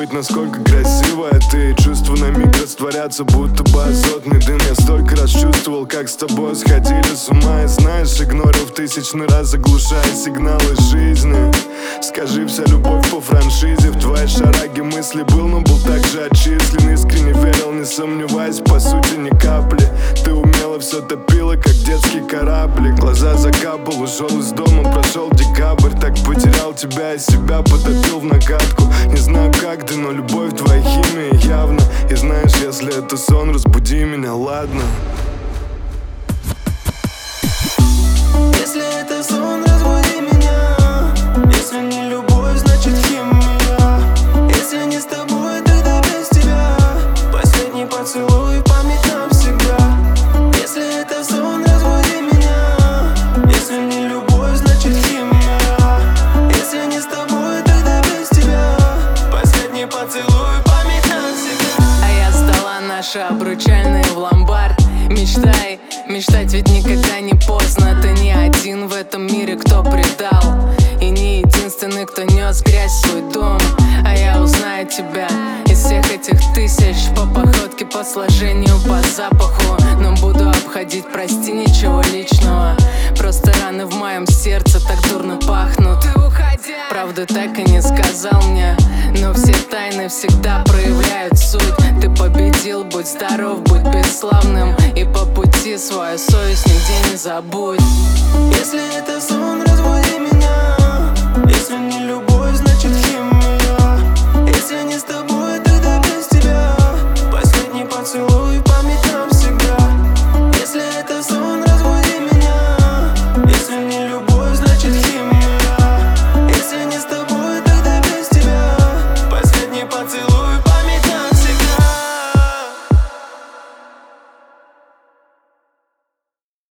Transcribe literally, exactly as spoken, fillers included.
забыть, насколько красивая ты. Чувства на миг растворятся, будто бы азотный дым. Я столько раз чувствовал, как с тобой сходили с ума. И знаешь, игнорил в тысячный раз, заглушая сигналы жизни. Скажи, вся любовь по франшизе. В твоей шараге мысли был, но был так же отчислен. Искренне верил, не сомневаясь, по сути ни капли. Ты умело все топила, как детский кораблик. Глаза закапал, ушел из дома, прошел декабрь. Так потерял тебя и себя потопил в накатку. Не знаю как ты, но любовь твоя химия явно. И знаешь, если это сон, разбуди меня, ладно? Если это сон, разбуди меня. Если не любовь, значит химия. Если не с тобой, тогда без тебя. Последний поцелуй, память навсегда. Если это сон, разбуди меня. Если не любовь, значит химия. Если не с тобой, тогда без тебя. Последний поцелуй, память навсегда. А я сдала наши обручальные в ломбард. Мечтай, мечтать ведь никогда не поздно. Ты не один в этом мире, кто предал. И не единственный, кто нес грязь в свой дом. А я узнаю тебя из всех этих тысяч. По походке, по сложению, по запаху. Но буду обходить, прости, ничего личного. Просто раны в моем сердце так дурно пахнут. Ты уходя, правду так и не сказал мне. Но все тайны всегда проявляют суть. Ты победил, будь здоров, будь бесславным. И по пути свою совесть нигде не забудь. Если это сон, разбуди меня. Если не любовь, значит химия.